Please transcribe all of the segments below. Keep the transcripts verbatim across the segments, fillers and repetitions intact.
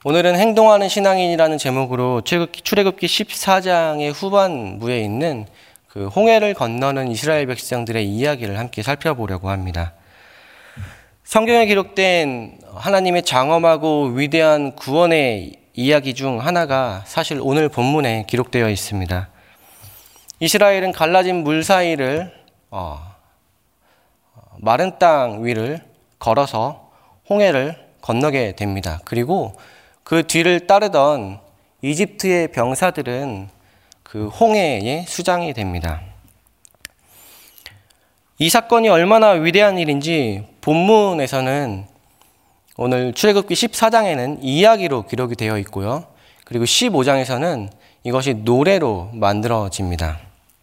오늘은 행동하는 신앙인이라는 제목으로 출애굽기 십사 장의 후반부에 있는 그 홍해를 건너는 이스라엘 백성들의 이야기를 함께 살펴보려고 합니다. 성경에 기록된 하나님의 장엄하고 위대한 구원의 이야기 중 하나가 사실 오늘 본문에 기록되어 있습니다. 이스라엘은 갈라진 물 사이를 어, 마른 땅 위를 걸어서 홍해를 건너게 됩니다. 그리고 그 뒤를 따르던 이집트의 병사들은 그 홍해의 수장이 됩니다. 이 사건이 얼마나 위대한 일인지 본문에서는 오늘 출애굽기 십사 장에는 이야기로 기록이 되어 있고요. 그리고 십오 장에서는 이것이 노래로 만들어집니다.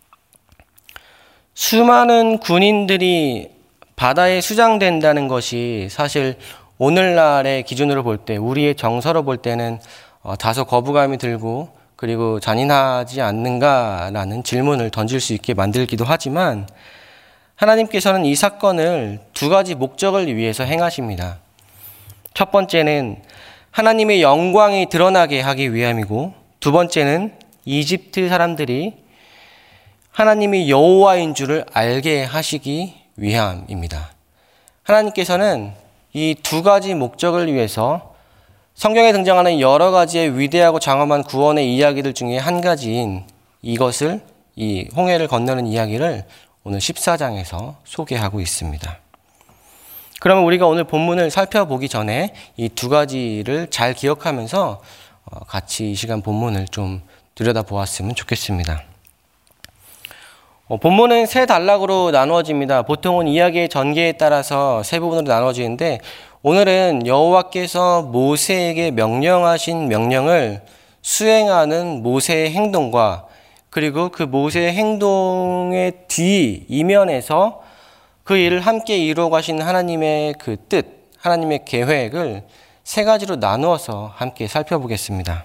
수많은 군인들이 바다에 수장된다는 것이 사실 오늘날의 기준으로 볼 때, 우리의 정서로 볼 때는 어, 다소 거부감이 들고 그리고 잔인하지 않는가라는 질문을 던질 수 있게 만들기도 하지만 하나님께서는 이 사건을 두 가지 목적을 위해서 행하십니다. 첫 번째는 하나님의 영광이 드러나게 하기 위함이고, 두 번째는 이집트 사람들이 하나님이 여호와인 줄을 알게 하시기 위함입니다. 하나님께서는 이 두 가지 목적을 위해서 성경에 등장하는 여러 가지의 위대하고 장엄한 구원의 이야기들 중에 한 가지인 이것을, 이 홍해를 건너는 이야기를 오늘 십사 장에서 소개하고 있습니다. 그러면 우리가 오늘 본문을 살펴보기 전에 이 두 가지를 잘 기억하면서 같이 이 시간 본문을 좀 들여다보았으면 좋겠습니다. 어, 본문은 세 단락으로 나누어집니다. 보통은 이야기의 전개에 따라서 세 부분으로 나누어지는데 오늘은 여호와께서 모세에게 명령하신 명령을 수행하는 모세의 행동과 그리고 그 모세의 행동의 뒤 이면에서 그 일을 함께 이루어 가신 하나님의 그 뜻, 하나님의 계획을 세 가지로 나누어서 함께 살펴보겠습니다.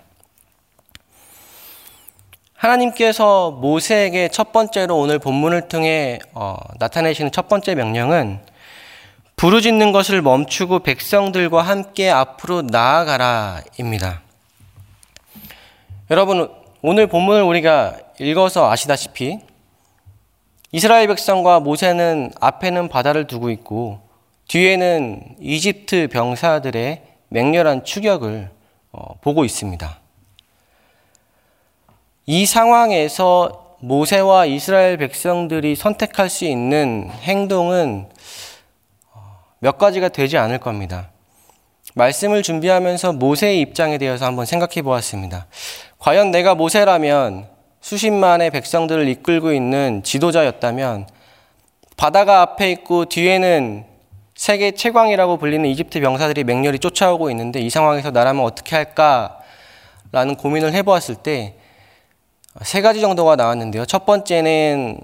하나님께서 모세에게 첫 번째로 오늘 본문을 통해 어, 나타내시는 첫 번째 명령은 부르짖는 것을 멈추고 백성들과 함께 앞으로 나아가라입니다. 여러분, 오늘 본문을 우리가 읽어서 아시다시피 이스라엘 백성과 모세는 앞에는 바다를 두고 있고 뒤에는 이집트 병사들의 맹렬한 추격을 어, 보고 있습니다. 이 상황에서 모세와 이스라엘 백성들이 선택할 수 있는 행동은 몇 가지가 되지 않을 겁니다. 말씀을 준비하면서 모세의 입장에 대해서 한번 생각해 보았습니다. 과연 내가 모세라면 수십만의 백성들을 이끌고 있는 지도자였다면 바다가 앞에 있고 뒤에는 세계 최강이라고 불리는 이집트 병사들이 맹렬히 쫓아오고 있는데 이 상황에서 나라면 어떻게 할까라는 고민을 해보았을 때 세 가지 정도가 나왔는데요. 첫 번째는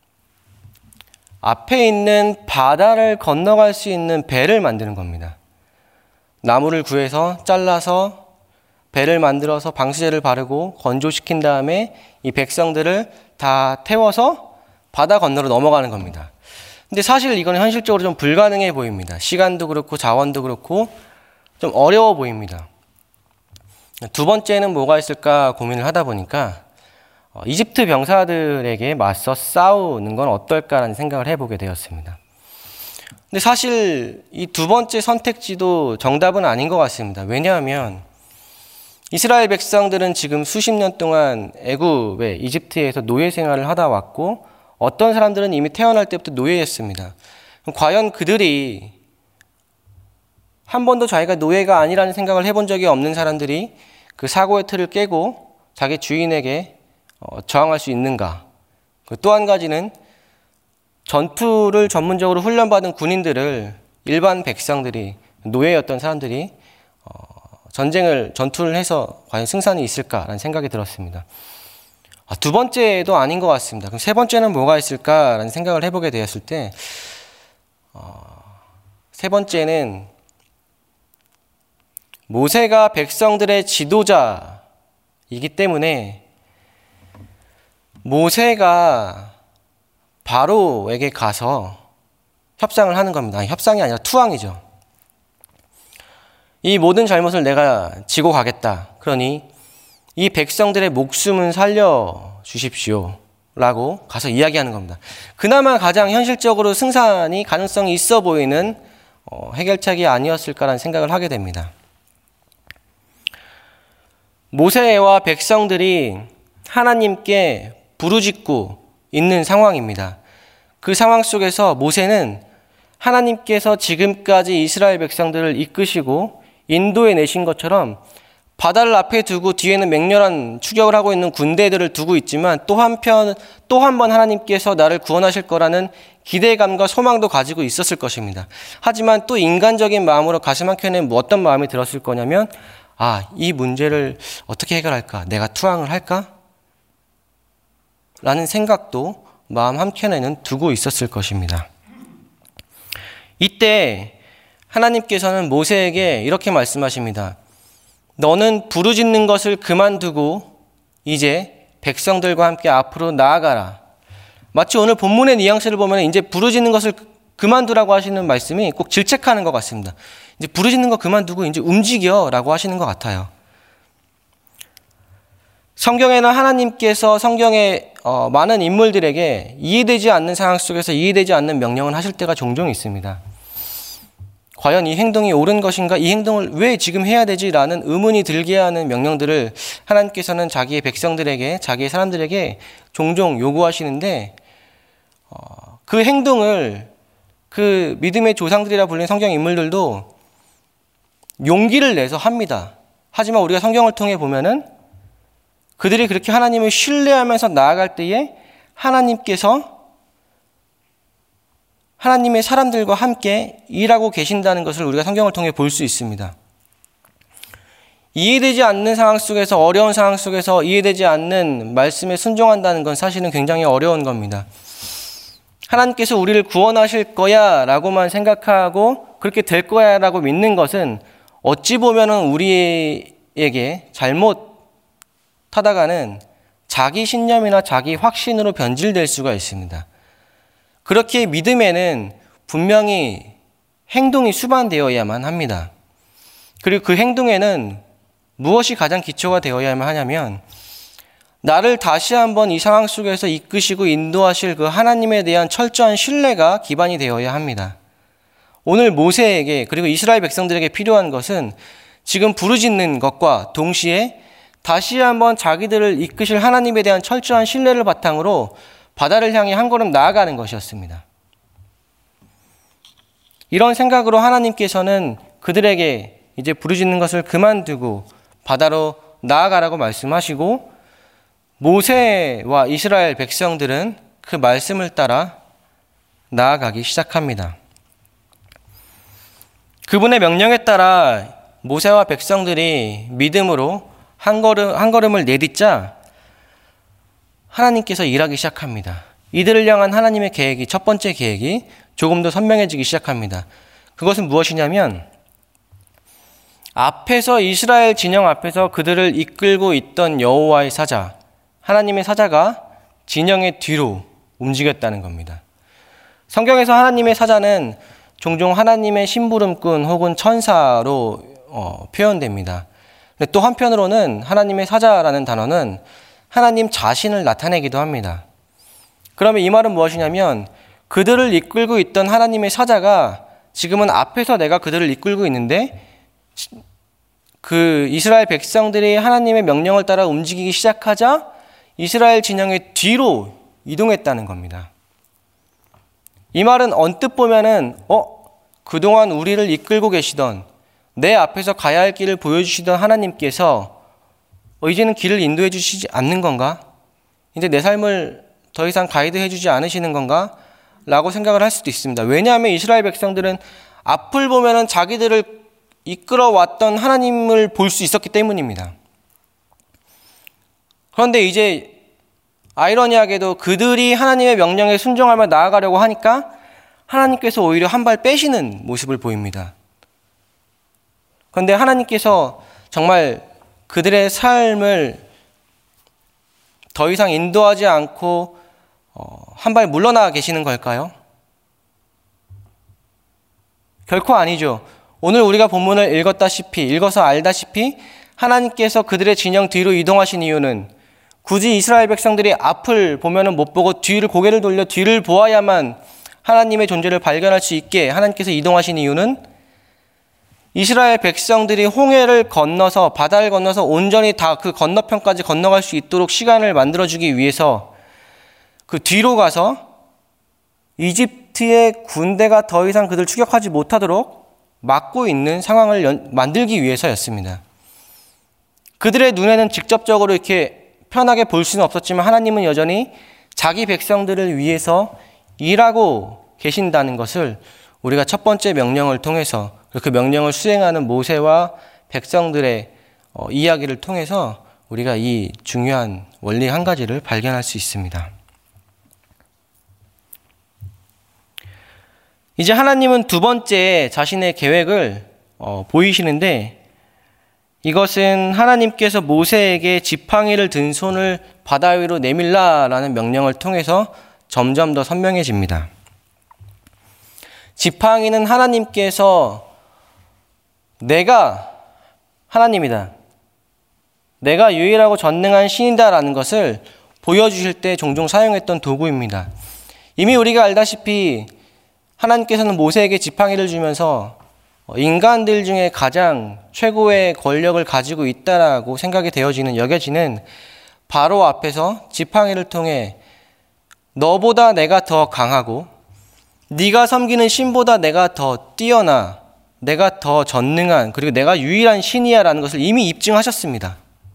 앞에 있는 바다를 건너갈 수 있는 배를 만드는 겁니다. 나무를 구해서 잘라서 배를 만들어서 방수제를 바르고 건조시킨 다음에 이 백성들을 다 태워서 바다 건너로 넘어가는 겁니다. 근데 사실 이건 현실적으로 좀 불가능해 보입니다. 시간도 그렇고 자원도 그렇고 좀 어려워 보입니다. 두 번째는 뭐가 있을까 고민을 하다 보니까 이집트 병사들에게 맞서 싸우는 건 어떨까라는 생각을 해보게 되었습니다. 근데 사실 이 두 번째 선택지도 정답은 아닌 것 같습니다. 왜냐하면 이스라엘 백성들은 지금 수십 년 동안 애굽에 이집트에서 노예 생활을 하다 왔고 어떤 사람들은 이미 태어날 때부터 노예였습니다. 과연 그들이 한 번도 자기가 노예가 아니라는 생각을 해본 적이 없는 사람들이 그 사고의 틀을 깨고 자기 주인에게 어, 저항할 수 있는가? 또 한 가지는 전투를 전문적으로 훈련받은 군인들을 일반 백성들이, 노예였던 사람들이 어, 전쟁을, 전투를 해서 과연 승산이 있을까라는 생각이 들었습니다. 아, 두 번째도 아닌 것 같습니다. 그럼 세 번째는 뭐가 있을까라는 생각을 해보게 되었을 때 어, 세 번째는 모세가 백성들의 지도자이기 때문에 모세가 바로에게 가서 협상을 하는 겁니다. 아니, 협상이 아니라 투항이죠. 이 모든 잘못을 내가 지고 가겠다. 그러니 이 백성들의 목숨은 살려주십시오. 라고 가서 이야기하는 겁니다. 그나마 가장 현실적으로 승산이 가능성이 있어 보이는 해결책이 아니었을까라는 생각을 하게 됩니다. 모세와 백성들이 하나님께 부르짖고 있는 상황입니다. 그 상황 속에서 모세는 하나님께서 지금까지 이스라엘 백성들을 이끄시고 인도해 내신 것처럼 바다를 앞에 두고 뒤에는 맹렬한 추격을 하고 있는 군대들을 두고 있지만 또 한편 또 한 번 하나님께서 나를 구원하실 거라는 기대감과 소망도 가지고 있었을 것입니다. 하지만 또 인간적인 마음으로 가슴 한켠에 어떤 마음이 들었을 거냐면 아, 이 문제를 어떻게 해결할까? 내가 투항을 할까? 라는 생각도 마음 한켠에는 두고 있었을 것입니다. 이때 하나님께서는 모세에게 이렇게 말씀하십니다. 너는 부르짖는 것을 그만두고 이제 백성들과 함께 앞으로 나아가라. 마치 오늘 본문의 뉘앙스를 보면 이제 부르짖는 것을 그만두라고 하시는 말씀이 꼭 질책하는 것 같습니다. 이제 부르짖는 거 그만두고 이제 움직여라고 하시는 것 같아요. 성경에는 하나님께서 성경의 어, 많은 인물들에게 이해되지 않는 상황 속에서 이해되지 않는 명령을 하실 때가 종종 있습니다. 과연 이 행동이 옳은 것인가? 이 행동을 왜 지금 해야 되지? 라는 의문이 들게 하는 명령들을 하나님께서는 자기의 백성들에게, 자기의 사람들에게 종종 요구하시는데 어, 그 행동을 그 믿음의 조상들이라 불리는 성경 인물들도 용기를 내서 합니다. 하지만 우리가 성경을 통해 보면은 그들이 그렇게 하나님을 신뢰하면서 나아갈 때에 하나님께서 하나님의 사람들과 함께 일하고 계신다는 것을 우리가 성경을 통해 볼 수 있습니다. 이해되지 않는 상황 속에서, 어려운 상황 속에서 이해되지 않는 말씀에 순종한다는 건 사실은 굉장히 어려운 겁니다. 하나님께서 우리를 구원하실 거야 라고만 생각하고 그렇게 될 거야 라고 믿는 것은 어찌 보면은 우리에게 잘못 타다가는 자기 신념이나 자기 확신으로 변질될 수가 있습니다. 그렇게 믿음에는 분명히 행동이 수반되어야만 합니다. 그리고 그 행동에는 무엇이 가장 기초가 되어야만 하냐면 나를 다시 한번 이 상황 속에서 이끄시고 인도하실 그 하나님에 대한 철저한 신뢰가 기반이 되어야 합니다. 오늘 모세에게 그리고 이스라엘 백성들에게 필요한 것은 지금 부르짖는 것과 동시에 다시 한번 자기들을 이끄실 하나님에 대한 철저한 신뢰를 바탕으로 바다를 향해 한 걸음 나아가는 것이었습니다. 이런 생각으로 하나님께서는 그들에게 이제 부르짖는 것을 그만두고 바다로 나아가라고 말씀하시고 모세와 이스라엘 백성들은 그 말씀을 따라 나아가기 시작합니다. 그분의 명령에 따라 모세와 백성들이 믿음으로 한 걸음, 한 걸음을 내딛자 하나님께서 일하기 시작합니다. 이들을 향한 하나님의 계획이, 첫 번째 계획이 조금 더 선명해지기 시작합니다. 그것은 무엇이냐면 앞에서 이스라엘 진영 앞에서 그들을 이끌고 있던 여호와의 사자, 하나님의 사자가 진영의 뒤로 움직였다는 겁니다. 성경에서 하나님의 사자는 종종 하나님의 심부름꾼 혹은 천사로 어, 표현됩니다. 또 한편으로는 하나님의 사자라는 단어는 하나님 자신을 나타내기도 합니다. 그러면 이 말은 무엇이냐면 그들을 이끌고 있던 하나님의 사자가 지금은 앞에서 내가 그들을 이끌고 있는데 그 이스라엘 백성들이 하나님의 명령을 따라 움직이기 시작하자 이스라엘 진영의 뒤로 이동했다는 겁니다. 이 말은 언뜻 보면은 어? 그동안 우리를 이끌고 계시던 내 앞에서 가야 할 길을 보여주시던 하나님께서 어, 이제는 길을 인도해 주시지 않는 건가? 이제 내 삶을 더 이상 가이드해 주지 않으시는 건가? 라고 생각을 할 수도 있습니다. 왜냐하면 이스라엘 백성들은 앞을 보면은 자기들을 이끌어왔던 하나님을 볼 수 있었기 때문입니다. 그런데 이제 아이러니하게도 그들이 하나님의 명령에 순종하며 나아가려고 하니까 하나님께서 오히려 한 발 빼시는 모습을 보입니다. 그런데 하나님께서 정말 그들의 삶을 더 이상 인도하지 않고 한 발 물러나 계시는 걸까요? 결코 아니죠. 오늘 우리가 본문을 읽었다시피, 읽어서 알다시피 하나님께서 그들의 진영 뒤로 이동하신 이유는 굳이 이스라엘 백성들이 앞을 보면은 못 보고 뒤를 고개를 돌려 뒤를 보아야만 하나님의 존재를 발견할 수 있게 하나님께서 이동하신 이유는 이스라엘 백성들이 홍해를 건너서 바다를 건너서 온전히 다 그 건너편까지 건너갈 수 있도록 시간을 만들어주기 위해서 그 뒤로 가서 이집트의 군대가 더 이상 그들 추격하지 못하도록 막고 있는 상황을 연, 만들기 위해서였습니다. 그들의 눈에는 직접적으로 이렇게 편하게 볼 수는 없었지만 하나님은 여전히 자기 백성들을 위해서 일하고 계신다는 것을 우리가 첫 번째 명령을 통해서 그 명령을 수행하는 모세와 백성들의 어, 이야기를 통해서 우리가 이 중요한 원리 한 가지를 발견할 수 있습니다. 이제 하나님은 두 번째 자신의 계획을 어, 보이시는데 이것은 하나님께서 모세에게 지팡이를 든 손을 바다 위로 내밀라라는 명령을 통해서 점점 더 선명해집니다. 지팡이는 하나님께서 내가 하나님이다, 내가 유일하고 전능한 신이다라는 것을 보여주실 때 종종 사용했던 도구입니다. 이미 우리가 알다시피 하나님께서는 모세에게 지팡이를 주면서 인간들 중에 가장 최고의 권력을 가지고 있다라고 생각이 되어지는, 여겨지는 바로 앞에서 지팡이를 통해 너보다 내가 더 강하고 네가 섬기는 신보다 내가 더 뛰어나, 내가 더 전능한, 그리고 내가 유일한 신이야 라는 것을 이미 입증하셨습니다.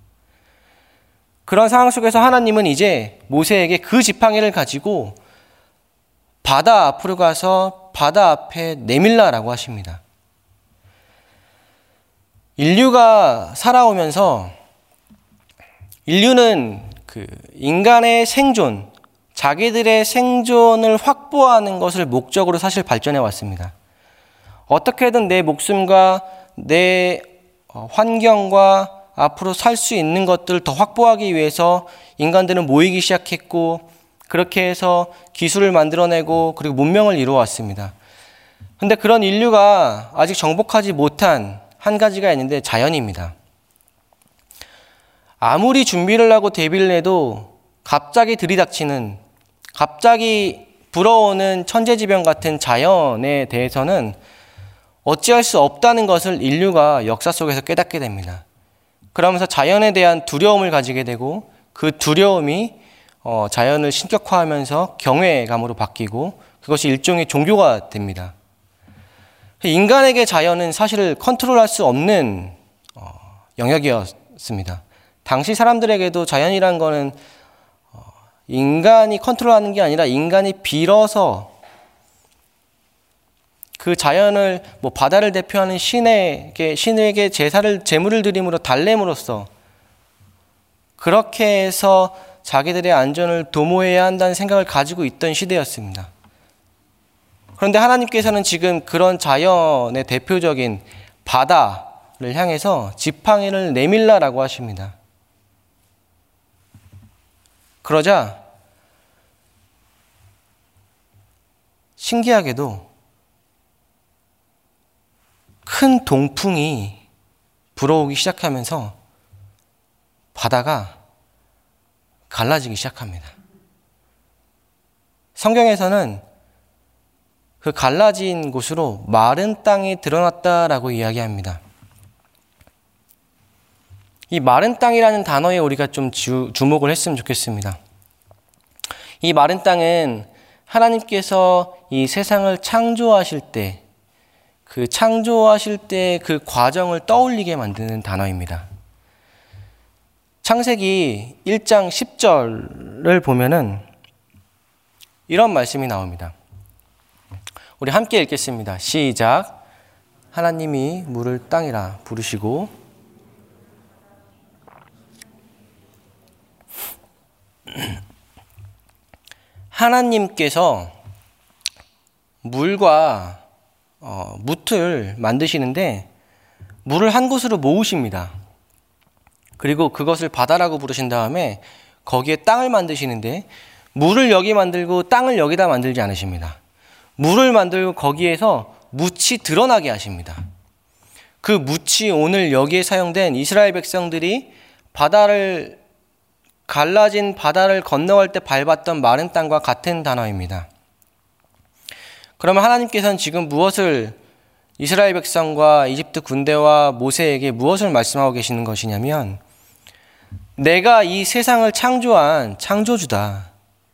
그런 상황 속에서 하나님은 이제 모세에게 그 지팡이를 가지고 바다 앞으로 가서 바다 앞에 내밀라라고 하십니다. 인류가 살아오면서 인류는 그 인간의 생존, 자기들의 생존을 확보하는 것을 목적으로 사실 발전해 왔습니다. 어떻게든 내 목숨과 내 환경과 앞으로 살 수 있는 것들을 더 확보하기 위해서 인간들은 모이기 시작했고, 그렇게 해서 기술을 만들어내고 그리고 문명을 이루어왔습니다. 그런데 그런 인류가 아직 정복하지 못한 한 가지가 있는데 자연입니다. 아무리 준비를 하고 대비를 해도 갑자기 들이닥치는, 갑자기 불어오는 천재지변 같은 자연에 대해서는 어찌할 수 없다는 것을 인류가 역사 속에서 깨닫게 됩니다. 그러면서 자연에 대한 두려움을 가지게 되고 그 두려움이 어, 자연을 신격화하면서 경외감으로 바뀌고 그것이 일종의 종교가 됩니다. 인간에게 자연은 사실 컨트롤할 수 없는 어, 영역이었습니다. 당시 사람들에게도 자연이란 거는 어, 인간이 컨트롤하는 게 아니라 인간이 빌어서 그 자연을, 뭐 바다를 대표하는 신에게, 신에게 제사를, 제물을 드림으로 달램으로써 그렇게 해서 자기들의 안전을 도모해야 한다는 생각을 가지고 있던 시대였습니다. 그런데 하나님께서는 지금 그런 자연의 대표적인 바다를 향해서 지팡이를 내밀라라고 하십니다. 그러자 신기하게도 큰 동풍이 불어오기 시작하면서 바다가 갈라지기 시작합니다. 성경에서는 그 갈라진 곳으로 마른 땅이 드러났다라고 이야기합니다. 이 마른 땅이라는 단어에 우리가 좀 주, 주목을 했으면 좋겠습니다. 이 마른 땅은 하나님께서 이 세상을 창조하실 때, 그 창조하실 때 그 과정을 떠올리게 만드는 단어입니다. 창세기 일 장 십 절을 보면은 이런 말씀이 나옵니다. 우리 함께 읽겠습니다. 시작. 하나님이 물을 땅이라 부르시고 하나님께서 물과 어, 뭇을 만드시는데 물을 한 곳으로 모으십니다. 그리고 그것을 바다라고 부르신 다음에 거기에 땅을 만드시는데 물을 여기 만들고 땅을 여기다 만들지 않으십니다. 물을 만들고 거기에서 뭇이 드러나게 하십니다. 그 묻이 오늘 여기에 사용된 이스라엘 백성들이 바다를 갈라진 바다를 건너갈 때 밟았던 마른 땅과 같은 단어입니다. 그러면 하나님께서는 지금 무엇을 이스라엘 백성과 이집트 군대와 모세에게 무엇을 말씀하고 계시는 것이냐면, 내가 이 세상을 창조한 창조주다.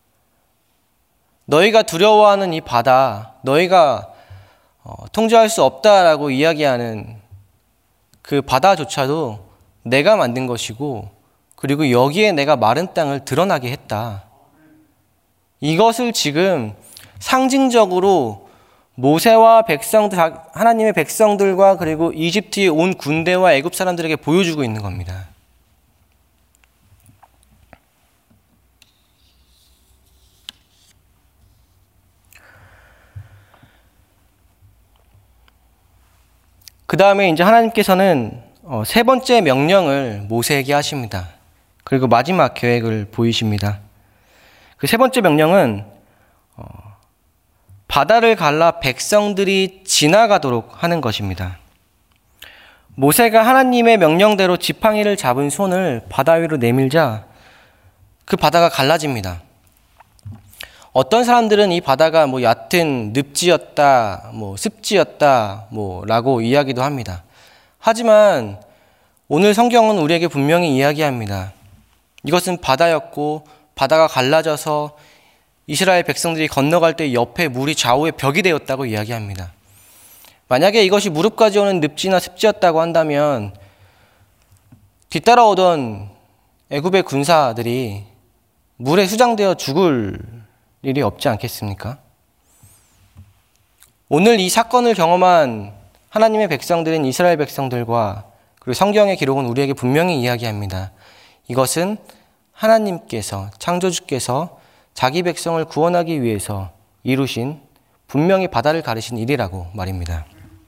너희가 두려워하는 이 바다, 너희가 어, 통제할 수 없다라고 이야기하는 그 바다조차도 내가 만든 것이고, 그리고 여기에 내가 마른 땅을 드러나게 했다. 이것을 지금 상징적으로 모세와 백성들, 하나님의 백성들과 그리고 이집트에 온 군대와 애굽 사람들에게 보여주고 있는 겁니다. 그 다음에 이제 하나님께서는 세 번째 명령을 모세에게 하십니다. 그리고 마지막 계획을 보이십니다. 그 세 번째 명령은 바다를 갈라 백성들이 지나가도록 하는 것입니다. 모세가 하나님의 명령대로 지팡이를 잡은 손을 바다 위로 내밀자 그 바다가 갈라집니다. 어떤 사람들은 이 바다가 뭐 얕은 늪지였다, 뭐 습지였다, 뭐라고 이야기도 합니다. 하지만 오늘 성경은 우리에게 분명히 이야기합니다. 이것은 바다였고 바다가 갈라져서 이스라엘 백성들이 건너갈 때 옆에 물이 좌우에 벽이 되었다고 이야기합니다. 만약에 이것이 무릎까지 오는 늪지나 습지였다고 한다면 뒤따라오던 애굽의 군사들이 물에 수장되어 죽을 일이 없지 않겠습니까? 오늘 이 사건을 경험한 하나님의 백성들인 이스라엘 백성들과 그리고 성경의 기록은 우리에게 분명히 이야기합니다. 이것은 하나님께서, 창조주께서 자기 백성을 구원하기 위해서 이루신, 분명히 바다를 가르신 일이라고 말입니다.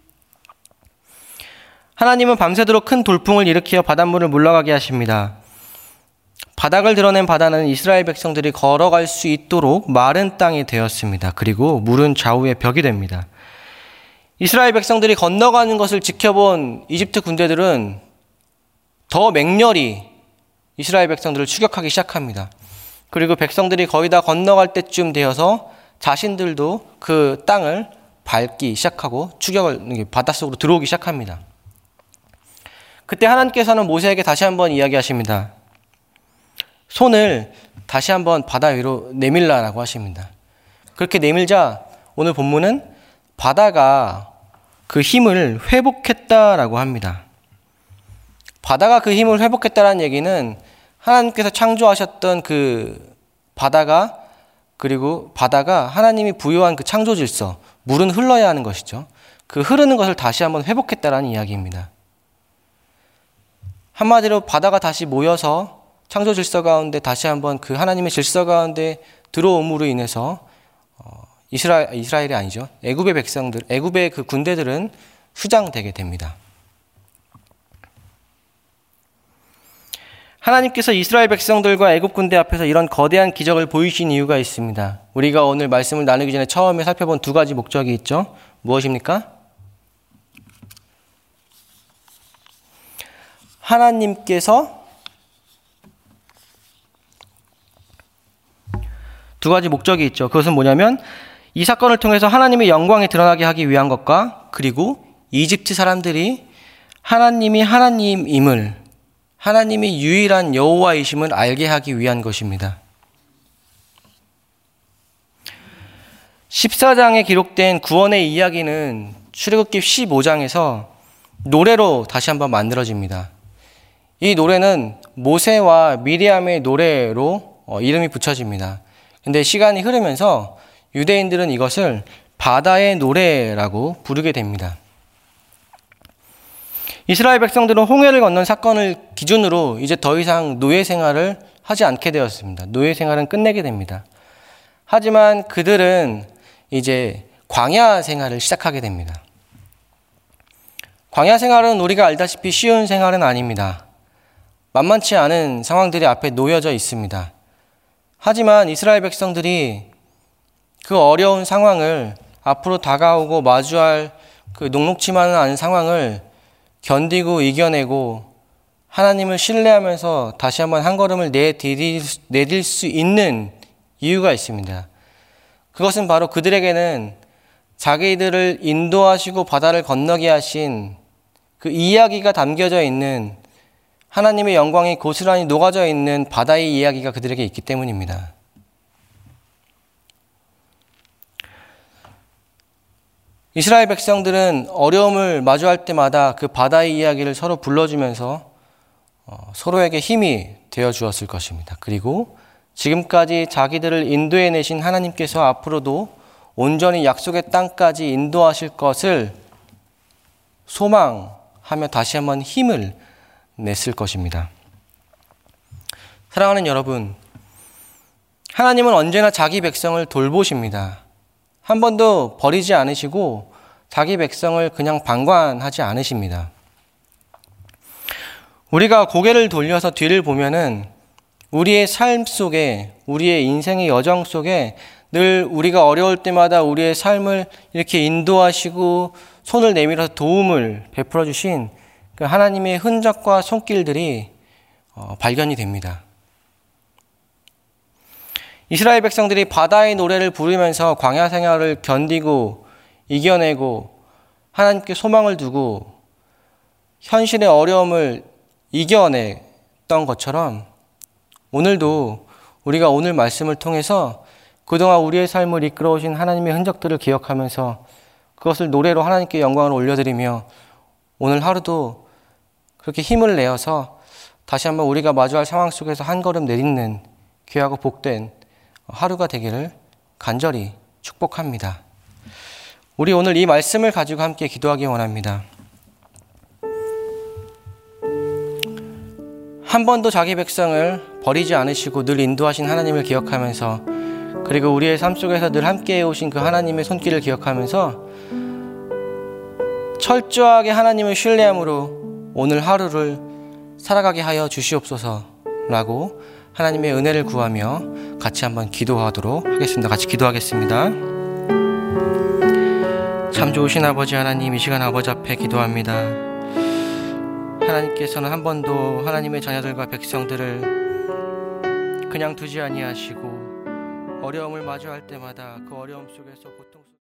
하나님은 밤새도록 큰 돌풍을 일으켜 바닷물을 물러가게 하십니다. 바닥을 드러낸 바다는 이스라엘 백성들이 걸어갈 수 있도록 마른 땅이 되었습니다. 그리고 물은 좌우에 벽이 됩니다. 이스라엘 백성들이 건너가는 것을 지켜본 이집트 군대들은 더 맹렬히 이스라엘 백성들을 추격하기 시작합니다. 그리고 백성들이 거의 다 건너갈 때쯤 되어서 자신들도 그 땅을 밟기 시작하고 추격을 바닷속으로 들어오기 시작합니다. 그때 하나님께서는 모세에게 다시 한번 이야기하십니다. 손을 다시 한번 바다 위로 내밀라라고 하십니다. 그렇게 내밀자 오늘 본문은 바다가 그 힘을 회복했다라고 합니다. 바다가 그 힘을 회복했다라는 얘기는 하나님께서 창조하셨던 그 바다가, 그리고 바다가 하나님이 부여한 그 창조 질서, 물은 흘러야 하는 것이죠. 그 흐르는 것을 다시 한번 회복했다라는 이야기입니다. 한마디로 바다가 다시 모여서 창조 질서 가운데 다시 한번 그 하나님의 질서 가운데 들어옴으로 인해서 이스라엘, 이스라엘이 아니죠. 애굽의 백성들, 애굽의 그 군대들은 수장되게 됩니다. 하나님께서 이스라엘 백성들과 애굽 군대 앞에서 이런 거대한 기적을 보이신 이유가 있습니다. 우리가 오늘 말씀을 나누기 전에 처음에 살펴본 두 가지 목적이 있죠. 무엇입니까? 하나님께서 두 가지 목적이 있죠. 그것은 뭐냐면 이 사건을 통해서 하나님의 영광이 드러나게 하기 위한 것과, 그리고 이집트 사람들이 하나님이 하나님임을, 하나님이 유일한 여호와이심을 알게 하기 위한 것입니다. 십사 장에 기록된 구원의 이야기는 출애굽기 십오 장에서 노래로 다시 한번 만들어집니다. 이 노래는 모세와 미리암의 노래로 이름이 붙여집니다. 근데 시간이 흐르면서 유대인들은 이것을 바다의 노래라고 부르게 됩니다. 이스라엘 백성들은 홍해를 건넌 사건을 기준으로 이제 더 이상 노예 생활을 하지 않게 되었습니다. 노예 생활은 끝내게 됩니다. 하지만 그들은 이제 광야 생활을 시작하게 됩니다. 광야 생활은 우리가 알다시피 쉬운 생활은 아닙니다. 만만치 않은 상황들이 앞에 놓여져 있습니다. 하지만 이스라엘 백성들이 그 어려운 상황을, 앞으로 다가오고 마주할 그 녹록치만은 않은 상황을 견디고 이겨내고 하나님을 신뢰하면서 다시 한번 한 걸음을 내디딜, 내딜 수 있는 이유가 있습니다. 그것은 바로 그들에게는 자기들을 인도하시고 바다를 건너게 하신 그 이야기가 담겨져 있는, 하나님의 영광이 고스란히 녹아져 있는 바다의 이야기가 그들에게 있기 때문입니다. 이스라엘 백성들은 어려움을 마주할 때마다 그 바다의 이야기를 서로 불러주면서 서로에게 힘이 되어 주었을 것입니다. 그리고 지금까지 자기들을 인도해 내신 하나님께서 앞으로도 온전히 약속의 땅까지 인도하실 것을 소망하며 다시 한번 힘을 냈을 것입니다. 사랑하는 여러분, 하나님은 언제나 자기 백성을 돌보십니다. 한 번도 버리지 않으시고 자기 백성을 그냥 방관하지 않으십니다. 우리가 고개를 돌려서 뒤를 보면은 우리의 삶 속에, 우리의 인생의 여정 속에 늘 우리가 어려울 때마다 우리의 삶을 이렇게 인도하시고 손을 내밀어서 도움을 베풀어 주신 그 하나님의 흔적과 손길들이 어, 발견이 됩니다. 이스라엘 백성들이 바다의 노래를 부르면서 광야 생활을 견디고 이겨내고 하나님께 소망을 두고 현실의 어려움을 이겨냈던 것처럼 오늘도 우리가 오늘 말씀을 통해서 그동안 우리의 삶을 이끌어오신 하나님의 흔적들을 기억하면서 그것을 노래로 하나님께 영광을 올려드리며 오늘 하루도 그렇게 힘을 내어서 다시 한번 우리가 마주할 상황 속에서 한 걸음 내딛는 귀하고 복된 하루가 되기를 간절히 축복합니다. 우리 오늘 이 말씀을 가지고 함께 기도하기 원합니다. 한 번도 자기 백성을 버리지 않으시고 늘 인도하신 하나님을 기억하면서, 그리고 우리의 삶 속에서 늘 함께 해오신 그 하나님의 손길을 기억하면서 철저하게 하나님을 신뢰함으로 오늘 하루를 살아가게 하여 주시옵소서라고 하나님의 은혜를 구하며 같이 한번 기도하도록 하겠습니다. 같이 기도하겠습니다. 참 좋으신 아버지 하나님, 이 시간 아버지 앞에 기도합니다. 하나님께서는 한 번도 하나님의 자녀들과 백성들을 그냥 두지 아니하시고 어려움을 마주할 때마다 그 어려움 속에서 고통